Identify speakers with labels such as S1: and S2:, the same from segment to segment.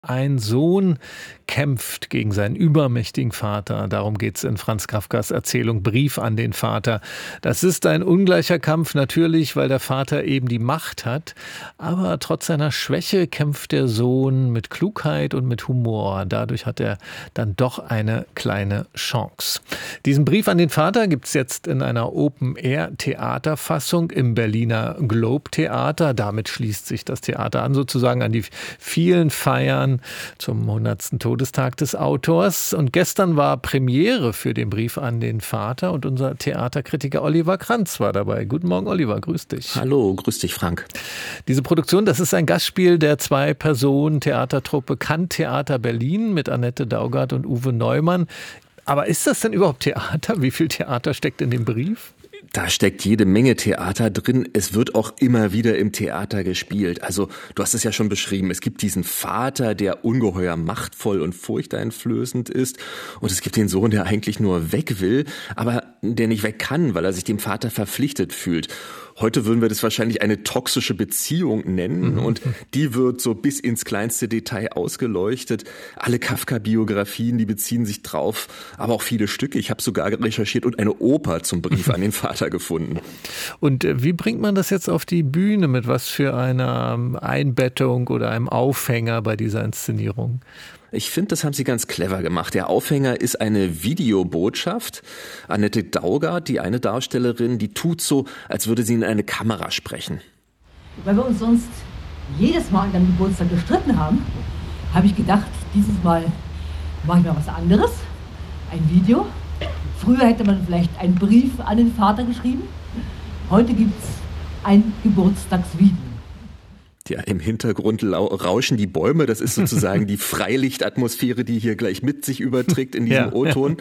S1: Ein Sohn kämpft gegen seinen übermächtigen Vater. Darum geht's in Franz Kafkas Erzählung Brief an den Vater. Das ist ein ungleicher Kampf natürlich, weil der Vater eben die Macht hat. Aber trotz seiner Schwäche kämpft der Sohn mit Klugheit und mit Humor. Dadurch hat er dann doch eine kleine Chance. Diesen Brief an den Vater gibt's jetzt in einer Open-Air-Theaterfassung im Berliner Globe-Theater. Damit schließt sich das Theater an, sozusagen an die vielen Feiern zum 100. Todestag des Autors. Und gestern war Premiere für den Brief an den Vater und unser Theaterkritiker Oliver Kranz war dabei. Guten Morgen, Oliver, grüß dich.
S2: Hallo, grüß dich, Frank.
S1: Diese Produktion, das ist ein Gastspiel der 2-Personen-Theatertruppe Kann-Theater Berlin mit Annette Daugard und Uwe Neumann. Aber ist das denn überhaupt Theater? Wie viel Theater steckt in dem Brief?
S2: Da steckt jede Menge Theater drin. Es wird auch immer wieder im Theater gespielt. Also, du hast es ja schon beschrieben. Es gibt diesen Vater, der ungeheuer machtvoll und furchteinflößend ist. Und es gibt den Sohn, der eigentlich nur weg will, aber der nicht weg kann, weil er sich dem Vater verpflichtet fühlt. Heute würden wir das wahrscheinlich eine toxische Beziehung nennen und die wird so bis ins kleinste Detail ausgeleuchtet. Alle Kafka-Biografien, die beziehen sich drauf, aber auch viele Stücke. Ich habe sogar recherchiert und eine Oper zum Brief an den Vater gefunden.
S1: Und wie bringt man das jetzt auf die Bühne? Mit was für einer Einbettung oder einem Aufhänger bei dieser Inszenierung?
S2: Ich finde, das haben sie ganz clever gemacht. Der Aufhänger ist eine Videobotschaft. Annette Daugard, die eine Darstellerin, die tut so, als würde sie in eine Kamera sprechen.
S3: Weil wir uns sonst jedes Mal an deinem Geburtstag gestritten haben, habe ich gedacht, dieses Mal mache ich mal was anderes. Ein Video. Früher hätte man vielleicht einen Brief an den Vater geschrieben. Heute gibt es ein Geburtstagsvideo.
S2: Ja, im Hintergrund rauschen die Bäume. Das ist sozusagen die Freilichtatmosphäre, die hier gleich mit sich überträgt in diesem O-Ton.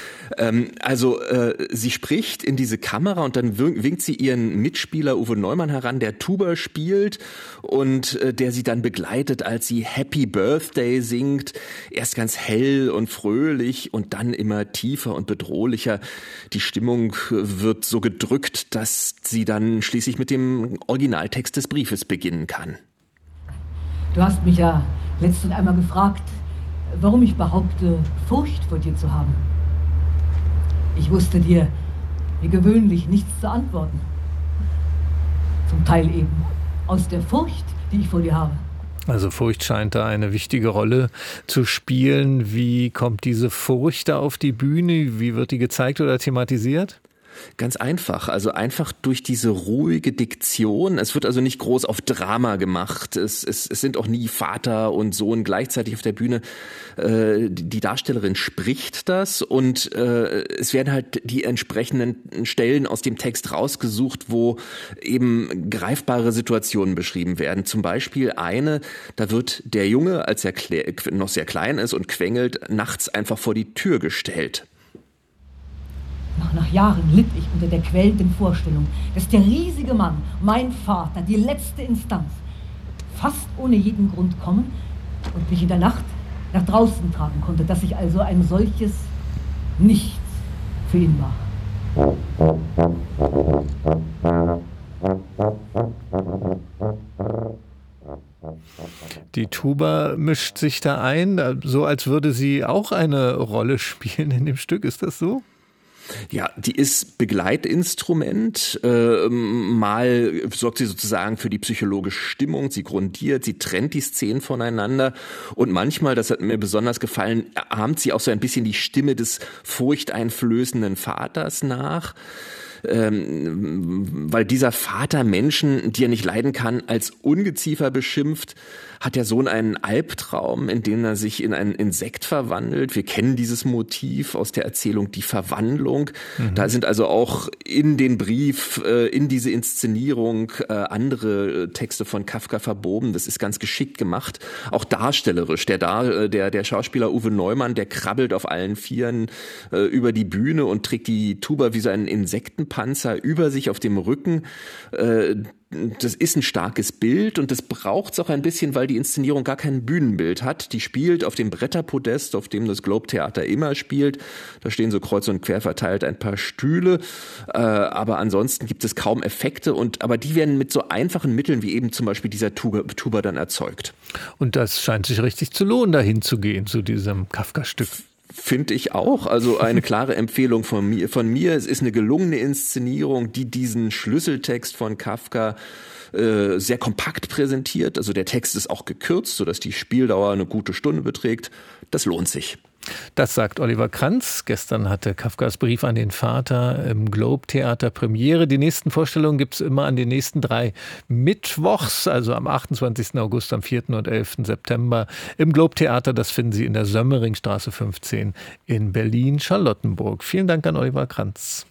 S2: Sie spricht in diese Kamera und dann winkt sie ihren Mitspieler Uwe Neumann heran, der Tuba spielt und der sie dann begleitet, als sie Happy Birthday singt. Erst ganz hell und fröhlich und dann immer tiefer und bedrohlicher. Die Stimmung wird so gedrückt, dass sie dann schließlich mit dem Originaltext des Briefes beginnen kann.
S3: Du hast mich ja letztens einmal gefragt, warum ich behaupte, Furcht vor dir zu haben. Ich wusste dir, wie gewöhnlich, nichts zu antworten. Zum Teil eben aus der Furcht, die ich vor dir habe.
S1: Also Furcht scheint da eine wichtige Rolle zu spielen. Wie kommt diese Furcht da auf die Bühne? Wie wird die gezeigt oder thematisiert?
S2: Ganz einfach, also einfach durch diese ruhige Diktion. Es wird also nicht groß auf Drama gemacht. Es sind auch nie Vater und Sohn gleichzeitig auf der Bühne. Die Darstellerin spricht das und es werden halt die entsprechenden Stellen aus dem Text rausgesucht, wo eben greifbare Situationen beschrieben werden. Zum Beispiel eine, da wird der Junge, als er noch sehr klein ist und quengelt, nachts einfach vor die Tür gestellt.
S3: Nach Jahren litt ich unter der quälenden Vorstellung, dass der riesige Mann, mein Vater, die letzte Instanz, fast ohne jeden Grund kommen und mich in der Nacht nach draußen tragen konnte, dass ich also ein solches Nichts für ihn war.
S1: Die Tuba mischt sich da ein, so als würde sie auch eine Rolle spielen in dem Stück. Ist das so?
S2: Ja, die ist Begleitinstrument. Mal sorgt sie sozusagen für die psychologische Stimmung, sie grundiert, sie trennt die Szenen voneinander und manchmal, das hat mir besonders gefallen, ahmt sie auch so ein bisschen die Stimme des furchteinflößenden Vaters nach. Weil dieser Vater Menschen, die er nicht leiden kann, als Ungeziefer beschimpft, hat der Sohn einen Albtraum, in dem er sich in ein Insekt verwandelt. Wir kennen dieses Motiv aus der Erzählung Die Verwandlung. Da sind also auch in den Brief, in diese Inszenierung andere Texte von Kafka verwoben. Das ist ganz geschickt gemacht. Auch darstellerisch. Der Schauspieler Uwe Neumann, der krabbelt auf allen Vieren über die Bühne und trägt die Tuba wie so einen Insektenpanzer Riesenpanzer über sich auf dem Rücken. Das ist ein starkes Bild und das braucht es auch ein bisschen, weil die Inszenierung gar kein Bühnenbild hat. Die spielt auf dem Bretterpodest, auf dem das Globe Theater immer spielt. Da stehen so kreuz und quer verteilt ein paar Stühle, aber ansonsten gibt es kaum Effekte, aber die werden mit so einfachen Mitteln wie eben zum Beispiel dieser Tuba dann erzeugt.
S1: Und das scheint sich richtig zu lohnen, dahin zu gehen, zu diesem Kafka-Stück.
S2: Finde ich auch. Also eine klare Empfehlung von mir. Es ist eine gelungene Inszenierung, die diesen Schlüsseltext von Kafka sehr kompakt präsentiert. Also der Text ist auch gekürzt, sodass die Spieldauer eine gute Stunde beträgt. Das lohnt sich.
S1: Das sagt Oliver Kranz. Gestern hatte Kafkas Brief an den Vater im Globe Theater Premiere. Die nächsten Vorstellungen gibt es immer an den nächsten 3 Mittwochs, also am 28. August, am 4. und 11. September im Globe Theater. Das finden Sie in der Sömmeringstraße 15 in Berlin-Charlottenburg. Vielen Dank an Oliver Kranz.